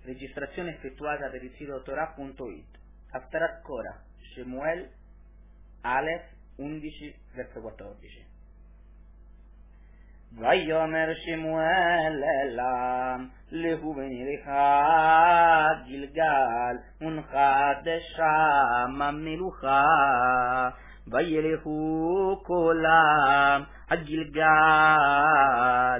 Registrazione effettuata per il sito Torah.it. Haftarat Korah, Shemuel, Aleph 11, verso 14. ויאמר שמואל אליהם, לכו ונלכה גילגל, ונחת שם המלוכה. וילכו כולם הגילגל,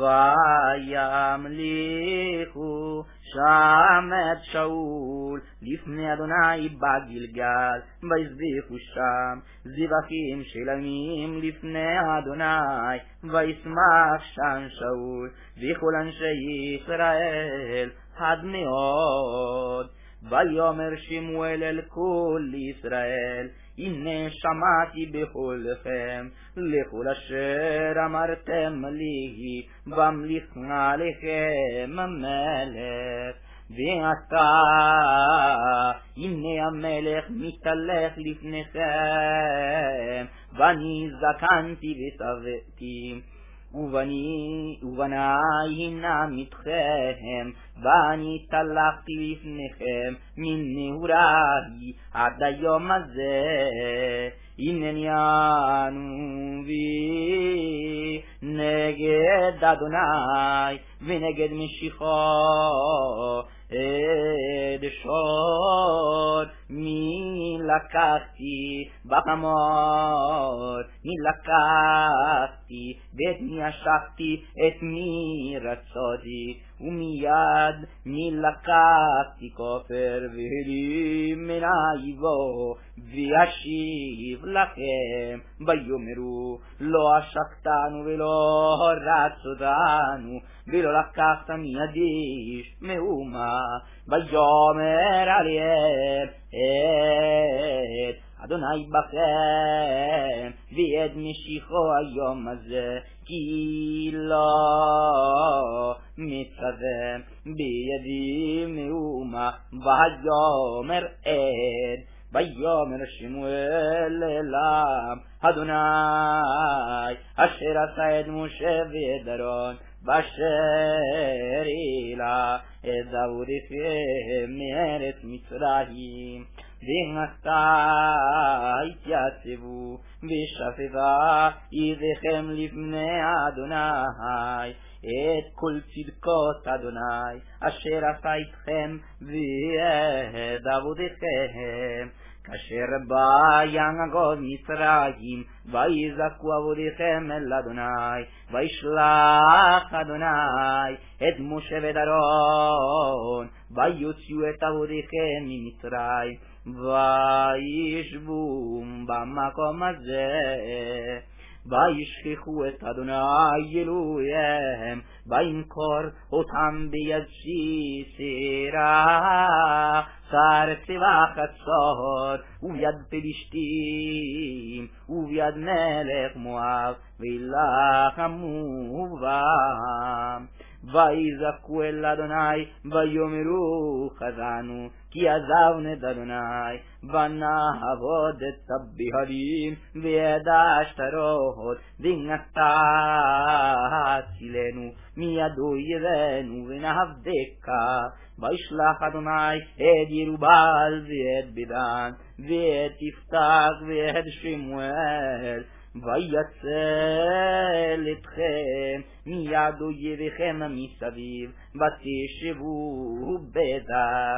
וימליכו שם את שאול לפני אדוני בגילגל, ויזבחו שם זבחים שלמים לפני אדוני, וישמח שם שאול וכל אנשי ישראל עד מאוד. ויאמר שמואל אל כל ישראל, הנה שמעתי בקולכם, לכל אשר אמרתם לי, ואמליך עליכם המלך. ועתה הנה המלך מתהלך לפניכם, ואני זקנתי ושבעתי, ובניי הינם איתכם, ואני התהלכתי לפניכם מן נעוריי עד היום הזה. הנני אנו בי נגד אדוני ונגד משיחו אדשור. מי לקחתי בחמור, מי לקחתי ואת מי השכתי, את מי רצותי, ומיד מי לקחתי כופר והרים מנעי בו, וישיב לכם. ויאמרו לא השקתנו ולא רצותנו, ולא לקחת מידי מאומה. ויאמר עליהם את אדוני בכם ואת משיחו היום הזה, כי לא מצווה בידי מאומה. ויאמר עד, ויאמר שמואל אליהם, אדוני אשר עשה את משה ואת אהרון, ואשר העלה את דאודיכם מארץ מצרים, ועתה התייצבו ושפפה ידיכם לפני אדוני את כל צדקות אדוני אשר עשה איתכם ואת עבודכם. כאשר בא ינגוד מצרים, ויזעקו עבודיכם אל אדוני, וישלח אדוני את משה ואת אהרון, ויוציאו את עבודיכם ממצרים, וישבו במקום הזה. וישכחו את אדוני אלוהיהם, וימכור אותם ביד סיסרא שר צבא חצור, וביד פלישתים, וביד מלך מואב, וילחמו בם. ויזעקו אל אדוני ויאמרו חזרנו, כי עזבנו את אדוני, ונעבוד את הבהלים ואת השטרות, ונטע הצילנו מיד אויבינו ונעבדך. וישלח אדוני את ירובעל ואת בדן ואת יפתח ואת שמואל, ויצל אתכם מיד אויביכם מסביב, ותשבו בטח,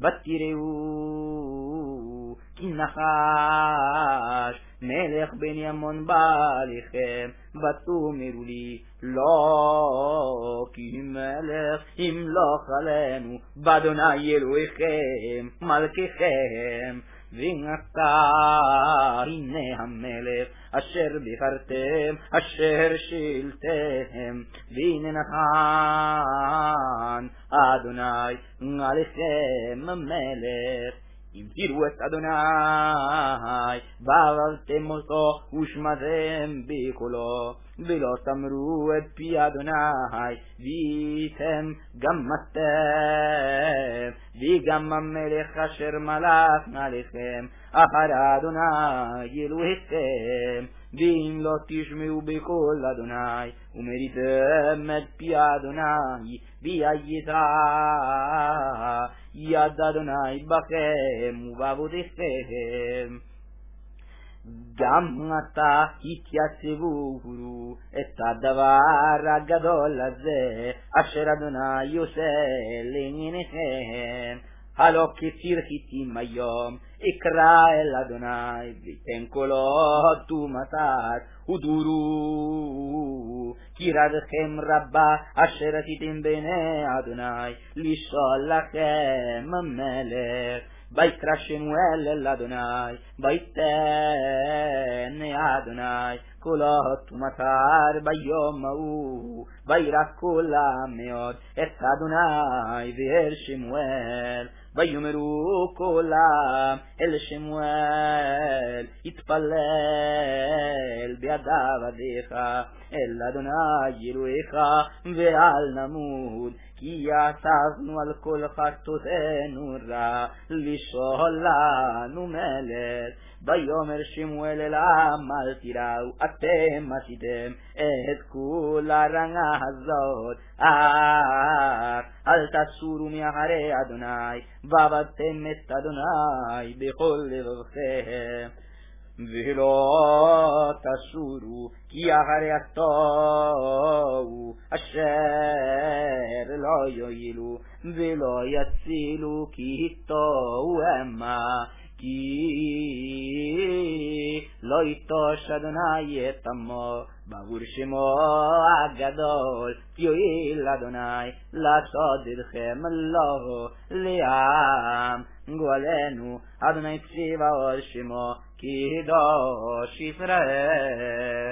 ותראו כי נחש מלך בנימין בא לכם, ותאמרו לי לא כי מלך ימלוך עלינו באדוני אלוהיכם מלככם. ועתה הנה המלך אשר בחרתם אשר שילתם, והנה נתן אדוני עליכם המלך. אם תראו את אדוני ועבדתם אותו ושמעתם בקולו, ולא תמרו את פי אדוני, והייתם גם אתם וגם המלך אשר מלך עליכם אחר אדוני אלוהיכם, ואם לא תשמעו בקול אדוני, ומריתם את פי אדוני, ויישא יד אדוני בכם ובעבודכם. גם עתה התייצבו את הדבר הגדול הזה, אשר אדוני עושה לעניינכם. הלא כציר חיטים היום, אקרא אל אדוני, ויתן קולות ומטר, ודורו, כי רדכם רבה, אשר עשיתם בעיני אדוני, לשאול לכם המלך. ויקרא שמואל אל אדוני, ויתן אדוני קולות ומטר ביום ההוא, וירא כולם מאוד את אדוני ואל שמואל. ויאמרו כולם אל שמואל, התפלל בידיו עבדיך אל אדוני אלוהיך, ואל נמות, כי ישבנו על כל חטאותינו רע, לשאול לנו מלך. ויאמר שמואל אל העם, אל תיראו, אתם עשיתם את כל הרעה הזאת, אל תסורו מאחרי אדוני, ועבדתם את אדוני בכל לבבכם. ולא תסורו, כי אחרי התוהו אשר לא יועילו ולא יצילו, כי תוהו המה, כי לא יטוש אדוני את עמו בעבור שמו הגדול, יועיל אדוני לעשות אתכם לו לעם גואלנו. אדוני צבאות שמו קדוש ישראל.